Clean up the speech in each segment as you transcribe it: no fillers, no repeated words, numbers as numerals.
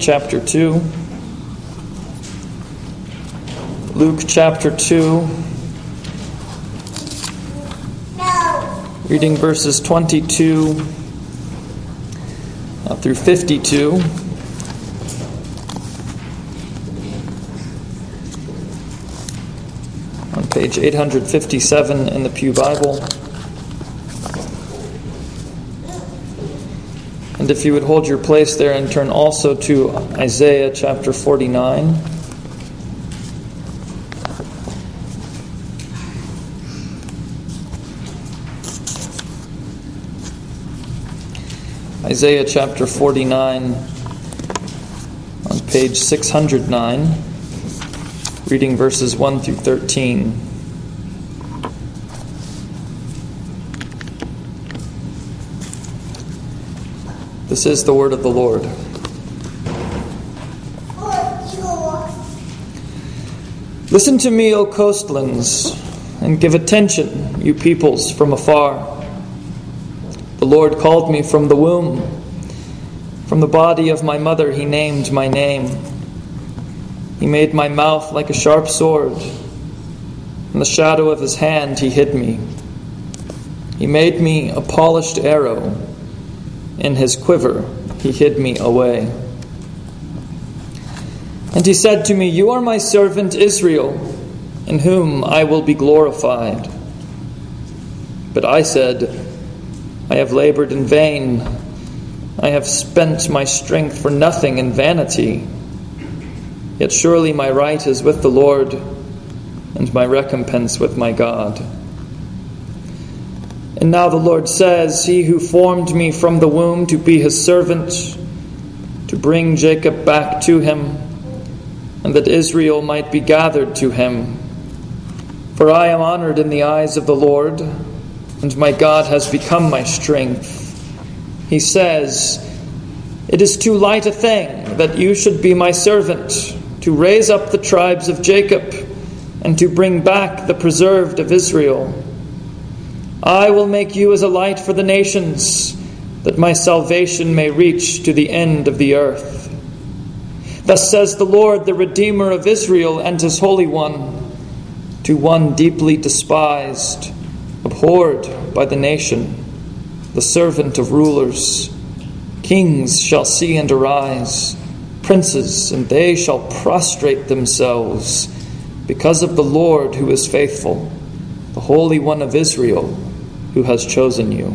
chapter 2. Luke chapter 2. Reading verses 22 through 52. On page 857 in the Pew Bible. And if you would hold your place there and turn also to Isaiah chapter 49. Isaiah chapter 49 on page 609, reading verses 1 through 13. This is the word of the Lord. Listen to me, O coastlands, and give attention, you peoples from afar. The Lord called me from the womb. From the body of my mother he named my name. He made my mouth like a sharp sword. In the shadow of his hand he hid me. He made me a polished arrow. In his quiver he hid me away. And he said to me, You are my servant Israel, in whom I will be glorified. But I said, I have labored in vain. I have spent my strength for nothing in vanity. Yet surely my right is with the Lord, and my recompense with my God. And now the Lord says, He who formed me from the womb to be his servant, to bring Jacob back to him, and that Israel might be gathered to him. For I am honored in the eyes of the Lord, and my God has become my strength. He says, It is too light a thing that you should be my servant, to raise up the tribes of Jacob, and to bring back the preserved of Israel. I will make you as a light for the nations, that my salvation may reach to the end of the earth. Thus says the Lord, the Redeemer of Israel and his Holy One, to one deeply despised, abhorred by the nation, the servant of rulers. Kings shall see and arise, princes, and they shall prostrate themselves, because of the Lord who is faithful, the Holy One of Israel, who has chosen you.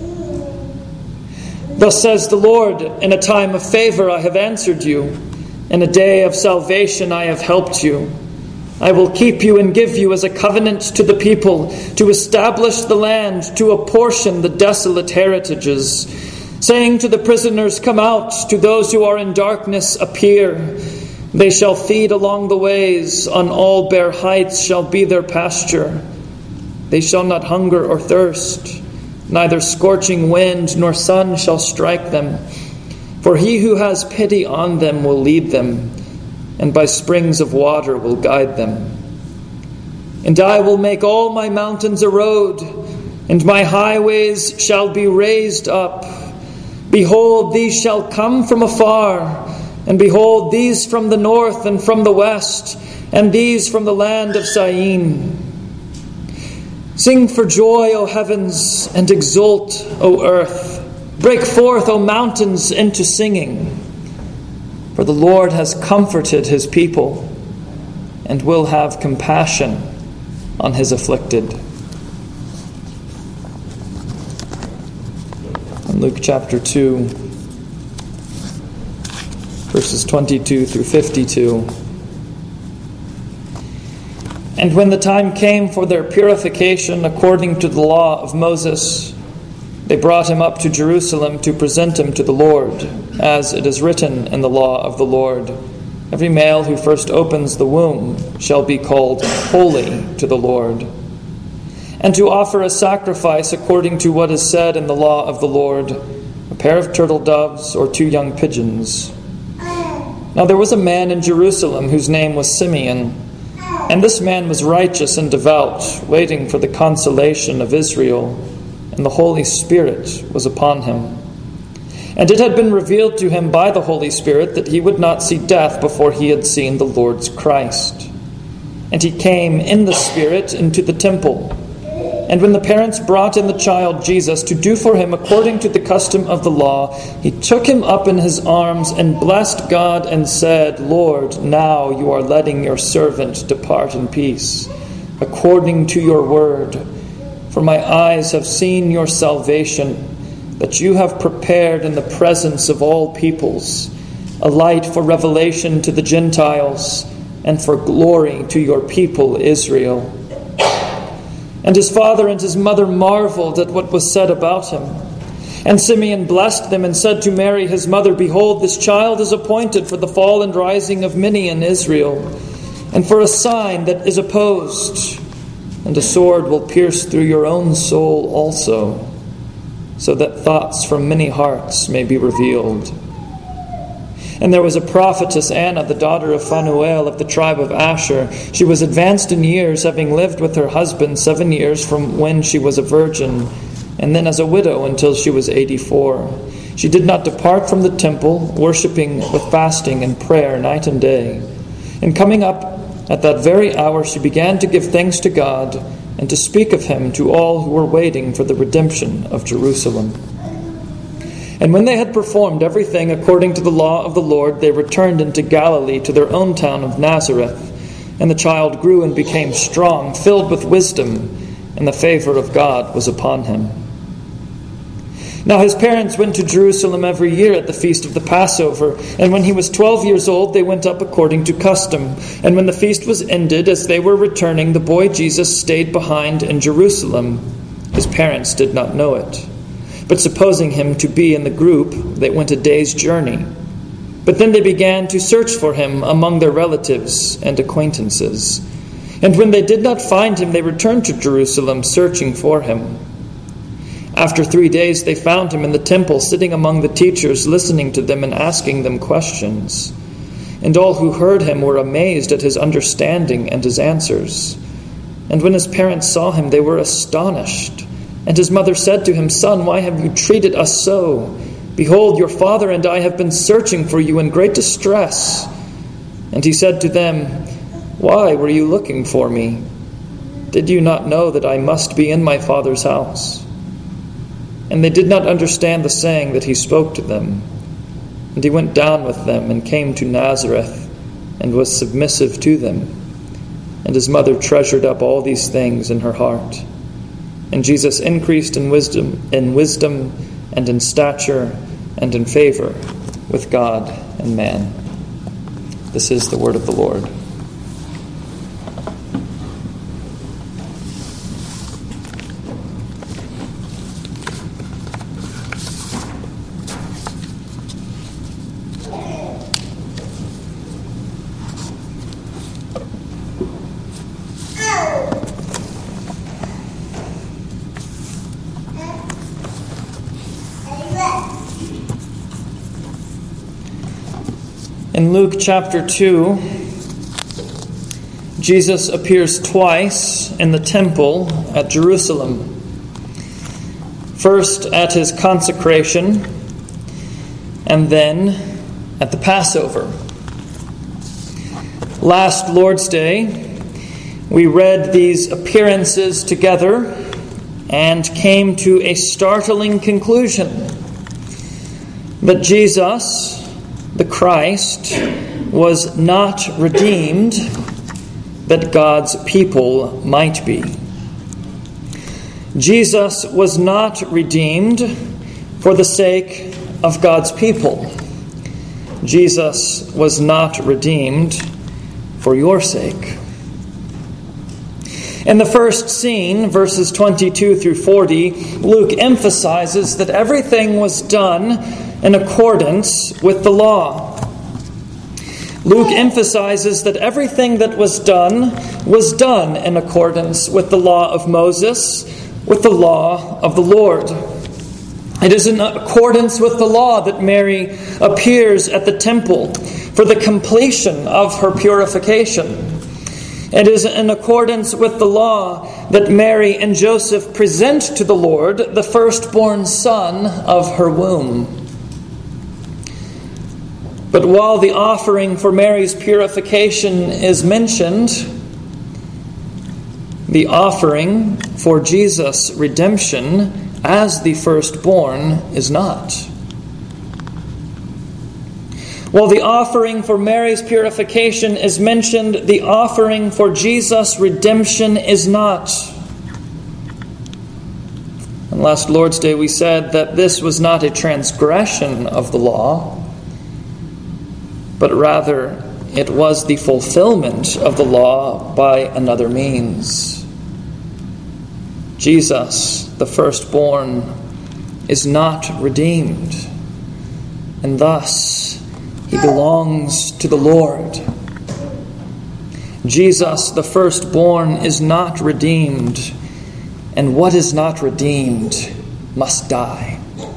Thus says the Lord, in a time of favor I have answered you, in a day of salvation I have helped you. I will keep you and give you as a covenant to the people, to establish the land, to apportion the desolate heritages, saying to the prisoners, Come out, to those who are in darkness, appear. They shall feed along the ways, on all bare heights shall be their pasture. They shall not hunger or thirst, neither scorching wind nor sun shall strike them. For he who has pity on them will lead them, and by springs of water will guide them. And I will make all my mountains a road, and my highways shall be raised up. Behold, these shall come from afar, and behold, these from the north and from the west, and these from the land of Syene. Sing for joy, O heavens, and exult, O earth. Break forth, O mountains, into singing. For the Lord has comforted his people, and will have compassion on his afflicted. In Luke chapter 2, verses 22 through 52. And when the time came for their purification according to the law of Moses, they brought him up to Jerusalem to present him to the Lord, as it is written in the law of the Lord. Every male who first opens the womb shall be called holy to the Lord. And to offer a sacrifice according to what is said in the law of the Lord, a pair of turtle doves or 2 young pigeons. Now there was a man in Jerusalem whose name was Simeon, and this man was righteous and devout, waiting for the consolation of Israel, and the Holy Spirit was upon him. And it had been revealed to him by the Holy Spirit that he would not see death before he had seen the Lord's Christ. And he came in the Spirit into the temple. And when the parents brought in the child Jesus to do for him according to the custom of the law, he took him up in his arms and blessed God and said, Lord, now you are letting your servant depart in peace, according to your word. For my eyes have seen your salvation, that you have prepared in the presence of all peoples, a light for revelation to the Gentiles, and for glory to your people Israel. And his father and his mother marveled at what was said about him. And Simeon blessed them and said to Mary his mother, Behold, this child is appointed for the fall and rising of many in Israel, and for a sign that is opposed. And a sword will pierce through your own soul also, so that thoughts from many hearts may be revealed. And there was a prophetess, Anna, the daughter of Phanuel of the tribe of Asher. She was advanced in years, having lived with her husband 7 years from when she was a virgin, and then as a widow until she was 84. She did not depart from the temple, worshipping with fasting and prayer night and day. And coming up at that very hour, she began to give thanks to God and to speak of him to all who were waiting for the redemption of Jerusalem. And when they had performed everything according to the law of the Lord, they returned into Galilee to their own town of Nazareth. And the child grew and became strong, filled with wisdom, and the favor of God was upon him. Now his parents went to Jerusalem every year at the feast of the Passover. And when he was 12 years old, they went up according to custom. And when the feast was ended, as they were returning, the boy Jesus stayed behind in Jerusalem. His parents did not know it. But supposing him to be in the group, they went a day's journey. But then they began to search for him among their relatives and acquaintances. And when they did not find him, they returned to Jerusalem, searching for him. After 3 days, they found him in the temple, sitting among the teachers, listening to them and asking them questions. And all who heard him were amazed at his understanding and his answers. And when his parents saw him, they were astonished. And his mother said to him, Son, why have you treated us so? Behold, your father and I have been searching for you in great distress. And he said to them, Why were you looking for me? Did you not know that I must be in my father's house? And they did not understand the saying that he spoke to them. And he went down with them and came to Nazareth and was submissive to them. And his mother treasured up all these things in her heart. And Jesus increased in wisdom and in stature and in favor with God and man. This is the word of the Lord. In Luke chapter 2, Jesus appears twice in the temple at Jerusalem. First at his consecration, and then at the Passover. Last Lord's Day, we read these appearances together and came to a startling conclusion that Jesus, the Christ, was not redeemed that God's people might be. Jesus was not redeemed for the sake of God's people. Jesus was not redeemed for your sake. In the first scene, verses 22 through 40, Luke emphasizes that everything was done in accordance with the law. Luke emphasizes that everything that was done in accordance with the law of Moses, with the law of the Lord. It is in accordance with the law that Mary appears at the temple for the completion of her purification. It is in accordance with the law that Mary and Joseph present to the Lord the firstborn son of her womb. But while the offering for Mary's purification is mentioned, the offering for Jesus' redemption as the firstborn is not. While the offering for Mary's purification is mentioned, the offering for Jesus' redemption is not. And last Lord's Day we said that this was not a transgression of the law, but rather it was the fulfillment of the law by another means. Jesus, the firstborn, is not redeemed, and thus he belongs to the Lord. Jesus, the firstborn, is not redeemed, and what is not redeemed must die.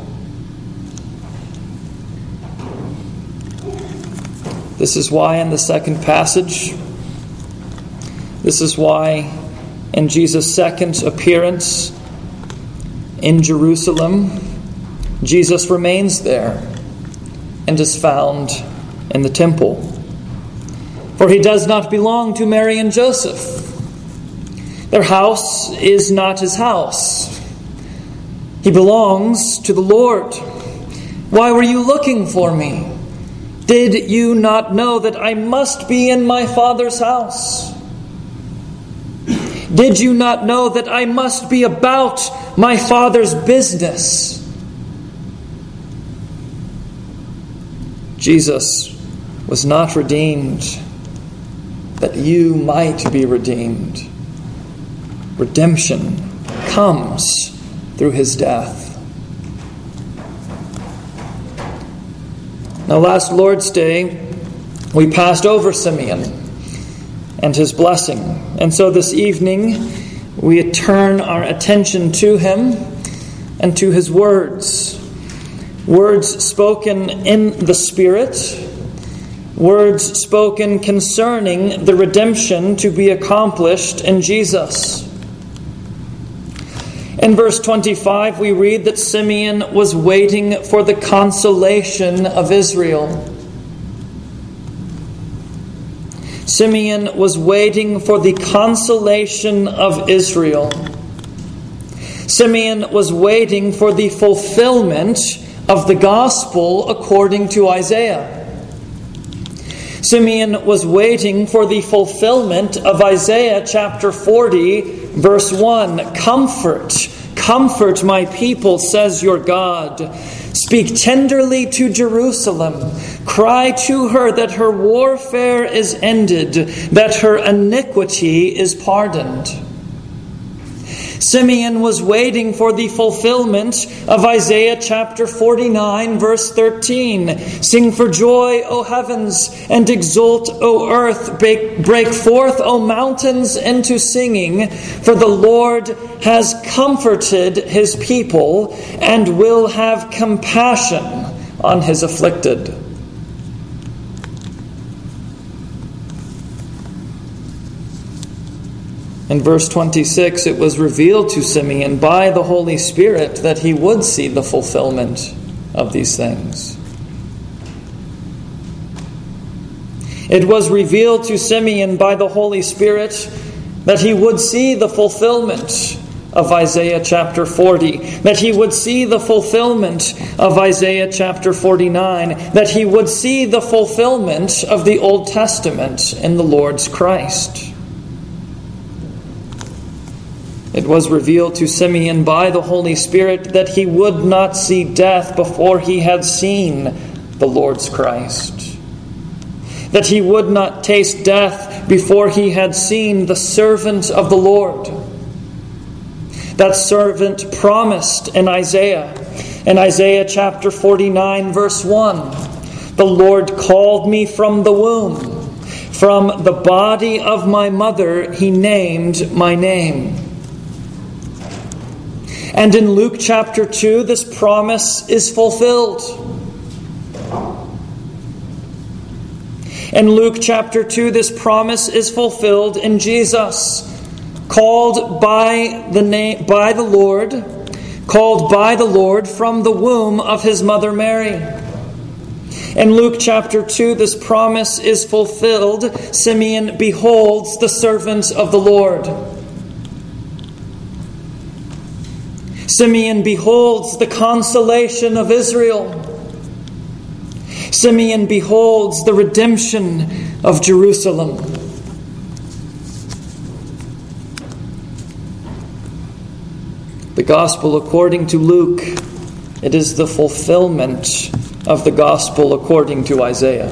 This is why in the second passage, this is why in Jesus' second appearance in Jerusalem, Jesus remains there and is found in the temple. For he does not belong to Mary and Joseph. Their house is not his house. He belongs to the Lord. Why were you looking for me? Did you not know that I must be in my Father's house? Did you not know that I must be about my Father's business? Jesus was not redeemed that you might be redeemed. Redemption comes through his death. Now, last Lord's Day, we passed over Simeon and his blessing. And so this evening, we turn our attention to him and to his words. Words spoken in the Spirit. Words spoken concerning the redemption to be accomplished in Jesus. In verse 25, we read that Simeon was waiting for the consolation of Israel. Simeon was waiting for the consolation of Israel. Simeon was waiting for the fulfillment of the gospel according to Isaiah. Simeon was waiting for the fulfillment of Isaiah chapter 40, verse 1. Comfort my people, says your God. Speak tenderly to Jerusalem. Cry to her that her warfare is ended, that her iniquity is pardoned. Simeon was waiting for the fulfillment of Isaiah chapter 49, verse 13. Sing for joy, O heavens, and exult, O earth. Break forth, O mountains, into singing, for the Lord has comforted his people and will have compassion on his afflicted. In verse 26, it was revealed to Simeon by the Holy Spirit that he would see the fulfillment of these things. It was revealed to Simeon by the Holy Spirit that he would see the fulfillment of Isaiah chapter 40, that he would see the fulfillment of Isaiah chapter 49, that he would see the fulfillment of the Old Testament in the Lord's Christ. It was revealed to Simeon by the Holy Spirit that he would not see death before he had seen the Lord's Christ. That he would not taste death before he had seen the servant of the Lord. That servant promised in Isaiah chapter 49, verse 1. The Lord called me from the womb. From the body of my mother he named my name. And in Luke chapter 2, this promise is fulfilled. In Luke chapter 2, this promise is fulfilled in Jesus, called by the Lord from the womb of his mother Mary. In Luke chapter 2, this promise is fulfilled. Simeon beholds the servant of the Lord. Simeon beholds the consolation of Israel. Simeon beholds the redemption of Jerusalem. The Gospel according to Luke, it is the fulfillment of the Gospel according to Isaiah.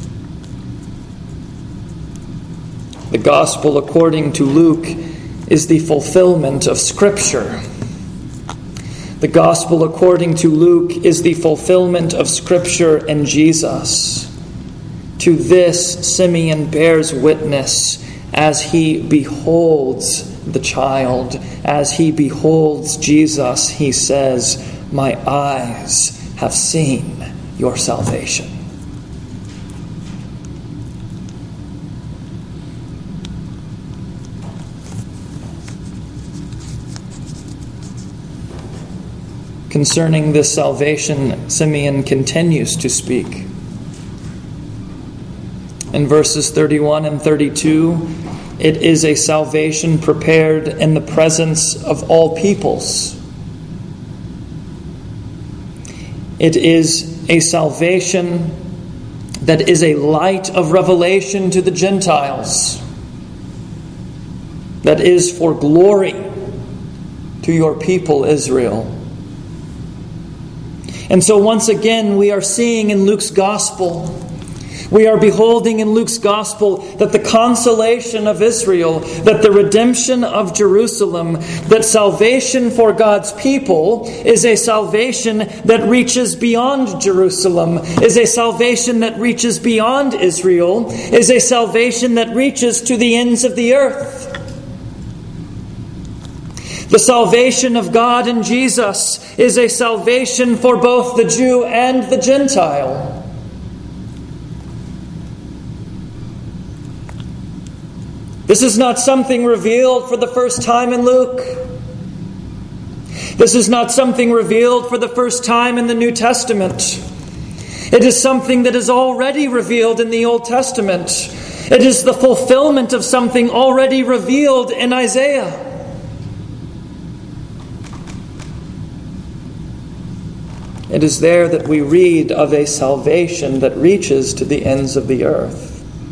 The Gospel according to Luke is the fulfillment of Scripture. The Gospel according to Luke is the fulfillment of Scripture in Jesus. To this Simeon bears witness as he beholds the child. As he beholds Jesus, he says, "My eyes have seen your salvation." Concerning this salvation, Simeon continues to speak. In verses 31 and 32, it is a salvation prepared in the presence of all peoples. It is a salvation that is a light of revelation to the Gentiles, that is for glory to your people Israel. And so once again we are seeing in Luke's Gospel, we are beholding in Luke's Gospel that the consolation of Israel, that the redemption of Jerusalem, that salvation for God's people is a salvation that reaches beyond Jerusalem, is a salvation that reaches beyond Israel, is a salvation that reaches to the ends of the earth. The salvation of God in Jesus is a salvation for both the Jew and the Gentile. This is not something revealed for the first time in Luke. This is not something revealed for the first time in the New Testament. It is something that is already revealed in the Old Testament. It is the fulfillment of something already revealed in Isaiah. It is there that we read of a salvation that reaches to the ends of the earth.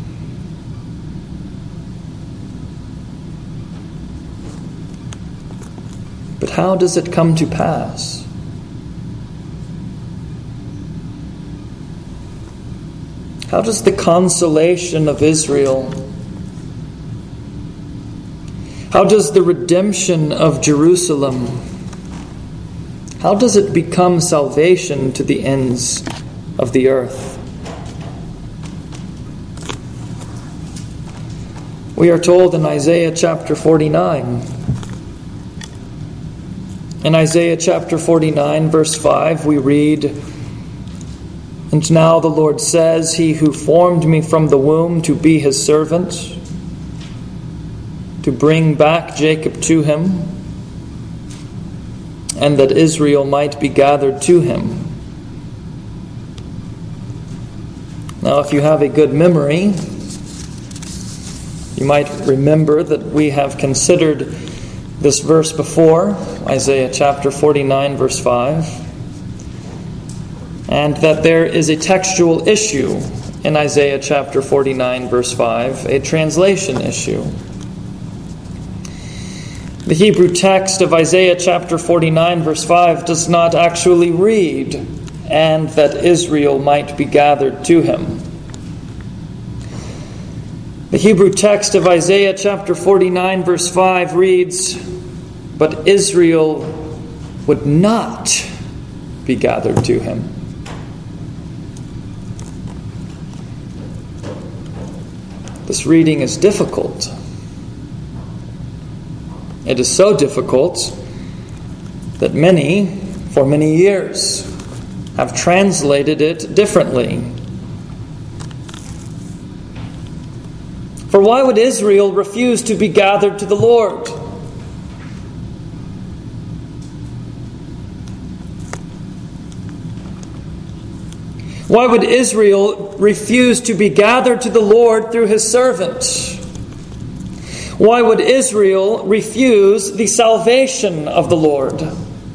But how does it come to pass? How does the consolation of Israel, how does the redemption of Jerusalem, how does it become salvation to the ends of the earth? We are told in Isaiah chapter 49. In Isaiah chapter 49, verse 5, we read, "And now the Lord says, He who formed me from the womb to be His servant, to bring back Jacob to Him, and that Israel might be gathered to Him." Now, if you have a good memory, you might remember that we have considered this verse before, Isaiah chapter 49, verse 5, and that there is a textual issue in Isaiah chapter 49, verse 5, a translation issue. The Hebrew text of Isaiah chapter 49, verse 5 does not actually read, "and that Israel might be gathered to him." The Hebrew text of Isaiah chapter 49, verse 5 reads, "But Israel would not be gathered to him." This reading is difficult. It is so difficult that many, for many years, have translated it differently. For why would Israel refuse to be gathered to the Lord? Why would Israel refuse to be gathered to the Lord through his servant? Why would Israel refuse the salvation of the Lord?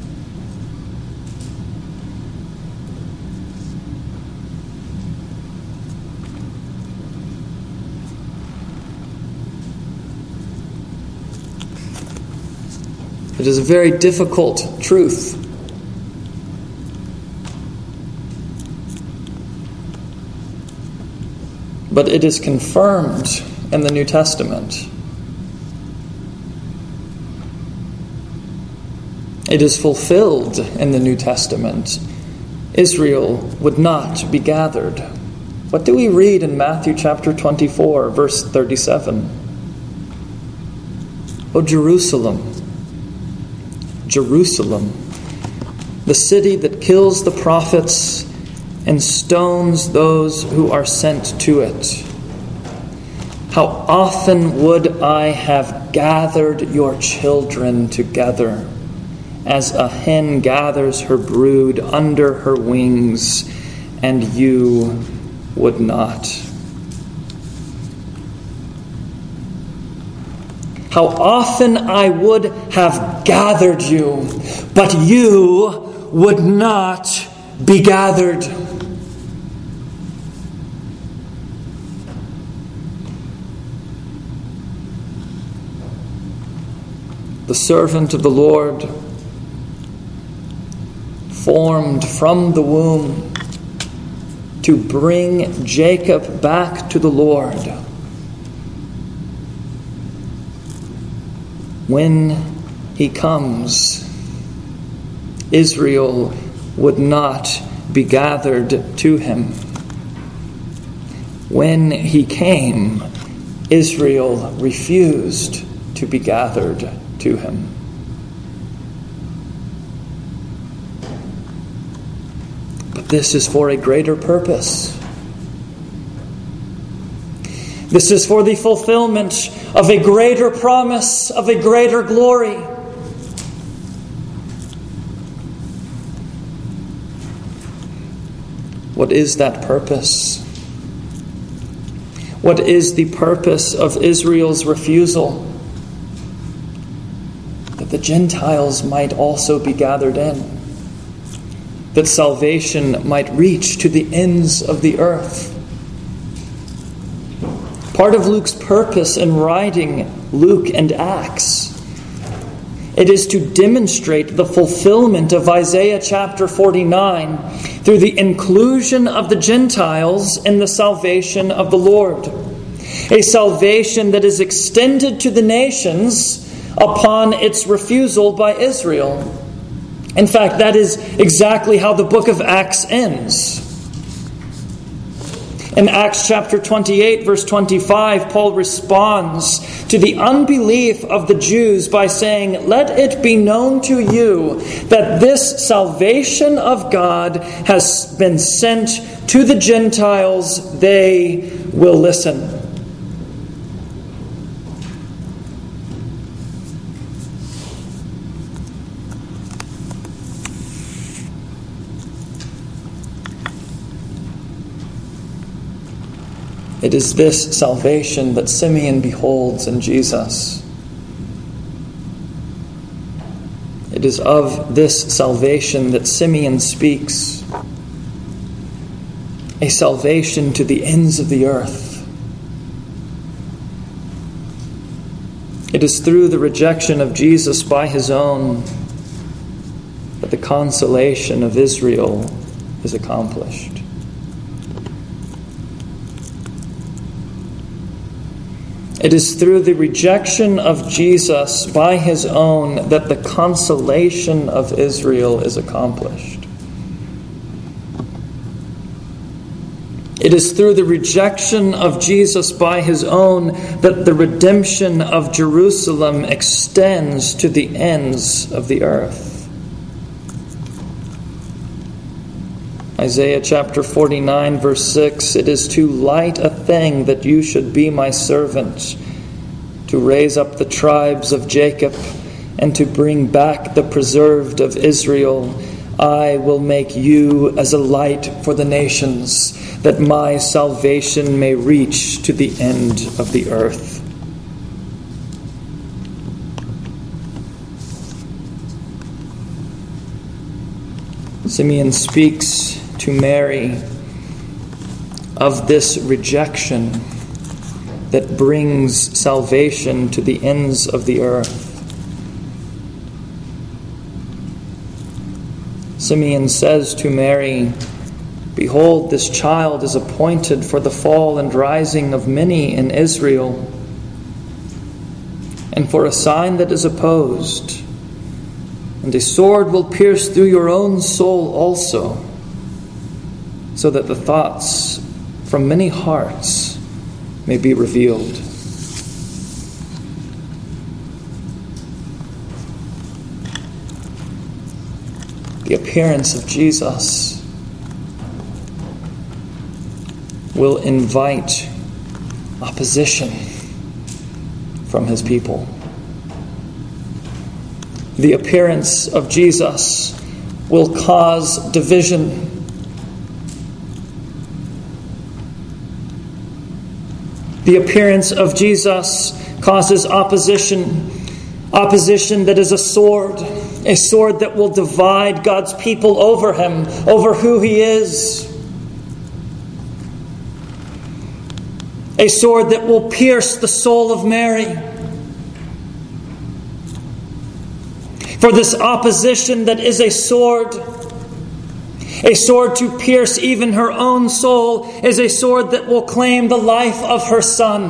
It is a very difficult truth. But it is confirmed in the New Testament. It is fulfilled in the New Testament. Israel would not be gathered. What do we read in Matthew chapter 24, verse 37? O Jerusalem, Jerusalem, the city that kills the prophets and stones those who are sent to it. How often would I have gathered your children together, as a hen gathers her brood under her wings, and you would not. How often I would have gathered you, but you would not be gathered. The servant of the Lord, formed from the womb to bring Jacob back to the Lord. When he comes, Israel would not be gathered to him. When he came, Israel refused to be gathered to him. But this is for a greater purpose. This is for the fulfillment of a greater promise, of a greater glory. What is that purpose? What is the purpose of Israel's refusal? That the Gentiles might also be gathered in. That salvation might reach to the ends of the earth. Part of Luke's purpose in writing Luke and Acts, it is to demonstrate the fulfillment of Isaiah chapter 49 through the inclusion of the Gentiles in the salvation of the Lord. A salvation that is extended to the nations upon its refusal by Israel. In fact, that is exactly how the book of Acts ends. In Acts chapter 28, verse 25, Paul responds to the unbelief of the Jews by saying, "Let it be known to you that this salvation of God has been sent to the Gentiles. They will listen." It is this salvation that Simeon beholds in Jesus. It is of this salvation that Simeon speaks. A salvation to the ends of the earth. It is through the rejection of Jesus by his own that the consolation of Israel is accomplished. It is through the rejection of Jesus by his own that the consolation of Israel is accomplished. It is through the rejection of Jesus by his own that the redemption of Jerusalem extends to the ends of the earth. Isaiah chapter 49, verse 6, "It is too light a thing that you should be my servant, to raise up the tribes of Jacob and to bring back the preserved of Israel. I will make you as a light for the nations, that my salvation may reach to the end of the earth. Simeon speaks to Mary of this rejection that brings salvation to the ends of the earth. Simeon says to Mary, "Behold, this child is appointed for the fall and rising of many in Israel, and for a sign that is opposed. And a sword will pierce through your own soul also, so that the thoughts from many hearts may be revealed." The appearance of Jesus will invite opposition from his people. The appearance of Jesus will cause division. The appearance of Jesus causes opposition that is a sword that will divide God's people over him, over who he is. A sword that will pierce the soul of Mary. For this opposition that is a sword to pierce even her own soul, is a sword that will claim the life of her son.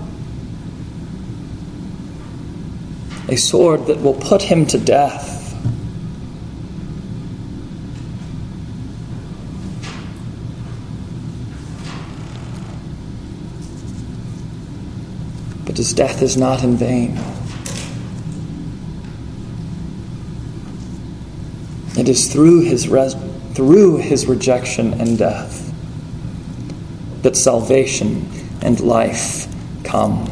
A sword that will put him to death. But his death is not in vain. It is through his rejection and death that salvation and life come.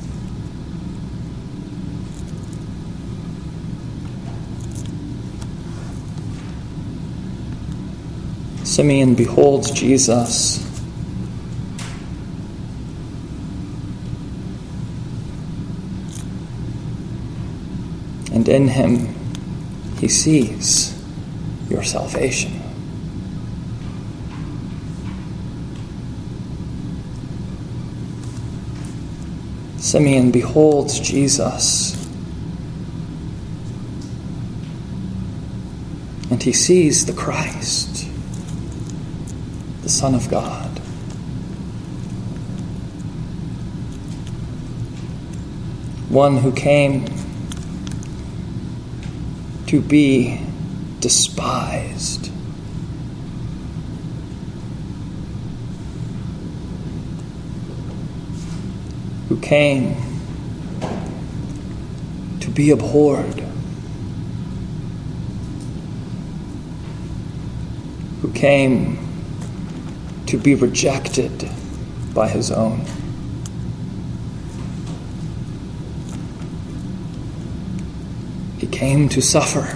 Simeon beholds Jesus. And in him he sees your salvation. Simeon beholds Jesus, and he sees the Christ, the Son of God. One who came to be despised, who came to be abhorred, who came to be rejected by his own. He came to suffer.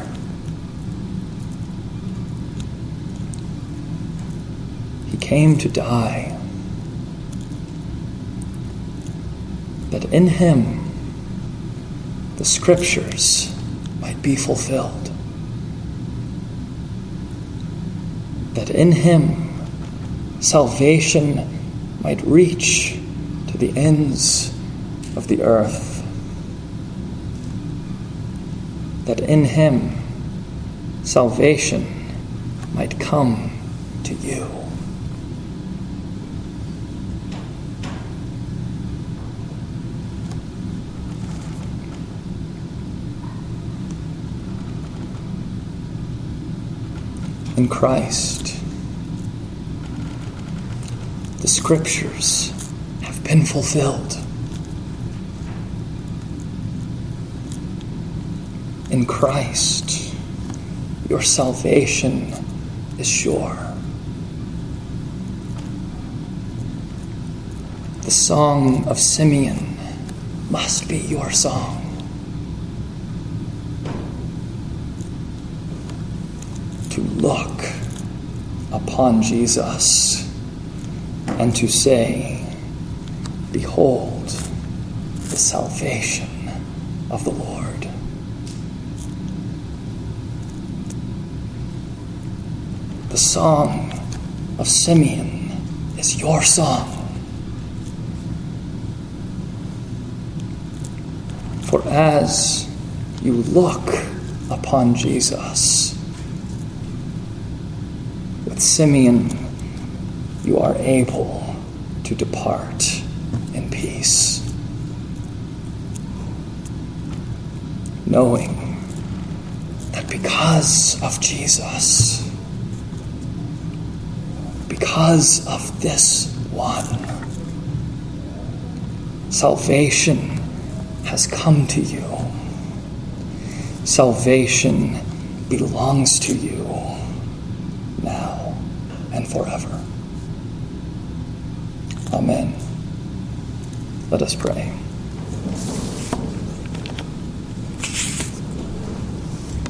He came to die, that in him the scriptures might be fulfilled, that in him salvation might reach to the ends of the earth, that in him salvation might come to you. In Christ, the scriptures have been fulfilled. In Christ, your salvation is sure. The song of Simeon must be your song. To look upon Jesus and to say, behold, the salvation of the Lord. The song of Simeon is your song. For as you look upon Jesus, with Simeon, you are able to depart in peace, knowing that because of Jesus, because of this one, salvation has come to you. Salvation belongs to you now and forever. Amen. Let us pray.